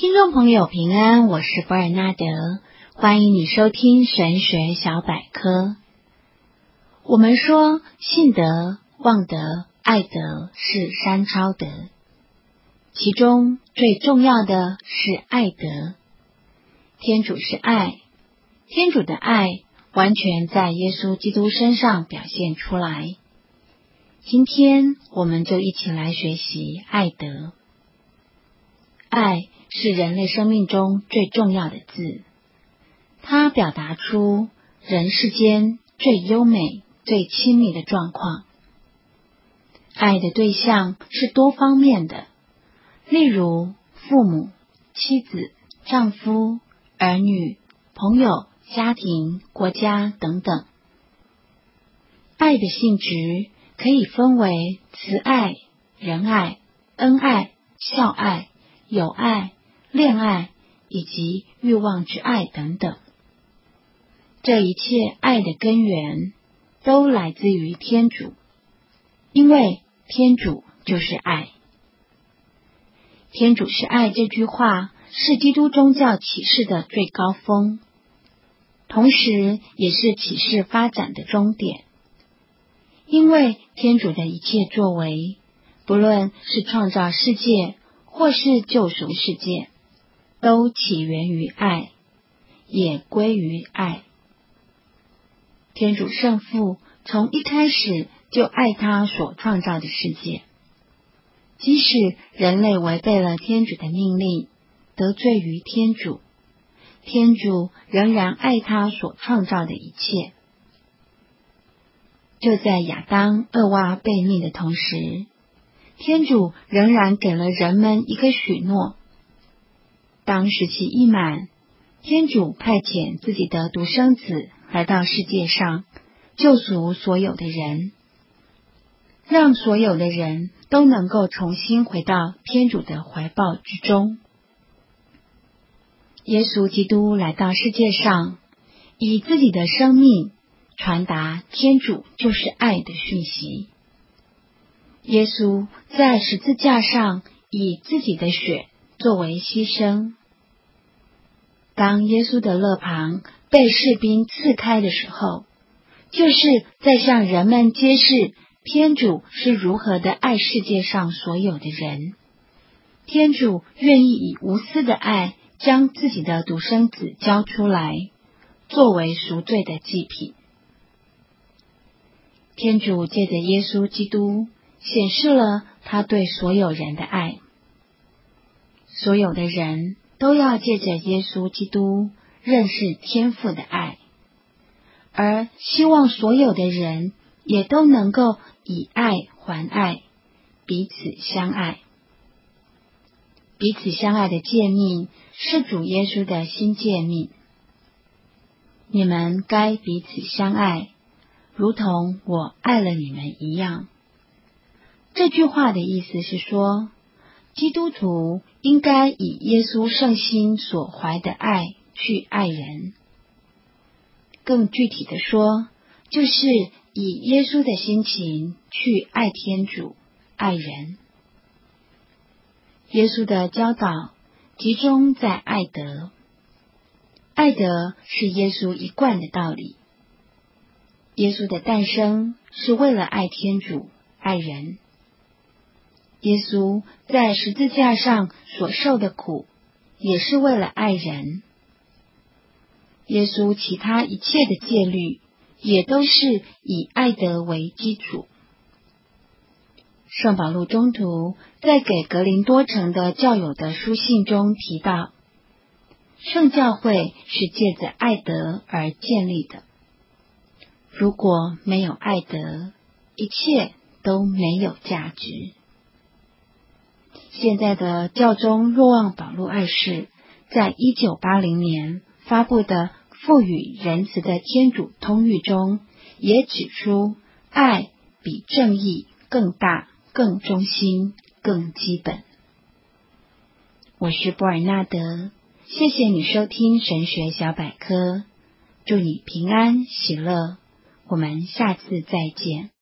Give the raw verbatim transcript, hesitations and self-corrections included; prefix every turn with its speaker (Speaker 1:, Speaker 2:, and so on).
Speaker 1: 听众朋友平安，我是博尔纳德，欢迎你收听神学小百科。我们说信德、望德、爱德是三超德，其中最重要的是爱德。天主是爱，天主的爱完全在耶稣基督身上表现出来。今天我们就一起来学习爱德。爱是人类生命中最重要的字，它表达出人世间最优美、最亲密的状况。爱的对象是多方面的，例如父母、妻子、丈夫、儿女、朋友、家庭、国家等等。爱的性质可以分为慈爱、仁爱、恩爱、孝爱、友爱、恋爱以及欲望之爱等等。这一切爱的根源都来自于天主，因为天主就是爱。天主是爱这句话是基督宗教启示的最高峰，同时也是启示发展的终点。因为天主的一切作为，不论是创造世界或是救赎世界，都起源于爱，也归于爱。天主圣父从一开始就爱他所创造的世界，即使人类违背了天主的命令，得罪于天主，天主仍然爱他所创造的一切。就在亚当、厄娃被灭的同时，天主仍然给了人们一个许诺。当时期一满，天主派遣自己的独生子来到世界上，救赎所有的人，让所有的人都能够重新回到天主的怀抱之中。耶稣基督来到世界上，以自己的生命传达天主就是爱的讯息。耶稣在十字架上以自己的血作为牺牲。当耶稣的肋旁被士兵刺开的时候，就是在向人们揭示天主是如何的爱世界上所有的人。天主愿意以无私的爱将自己的独生子交出来，作为赎罪的祭品。天主借着耶稣基督显示了他对所有人的爱。所有的人都要借着耶稣基督认识天父的爱，而希望所有的人也都能够以爱还爱，彼此相爱。彼此相爱的诫命是主耶稣的新诫命。你们该彼此相爱，如同我爱了你们一样。这句话的意思是说，基督徒应该以耶稣圣心所怀的爱去爱人。更具体的说，就是以耶稣的心情去爱天主、爱人。耶稣的教导集中在爱德。爱德是耶稣一贯的道理。耶稣的诞生是为了爱天主、爱人。耶稣在十字架上所受的苦，也是为了爱人。耶稣其他一切的戒律，也都是以爱德为基础。圣保禄宗徒在给格林多城的教友的书信中提到，圣教会是借着爱德而建立的。如果没有爱德，一切都没有价值。现在的教宗若望保禄二世在一九八零年发布的赋予仁慈的天主通谕中，也指出爱比正义更大、更中心、更基本。我是博尔纳德，谢谢你收听神学小百科，祝你平安喜乐，我们下次再见。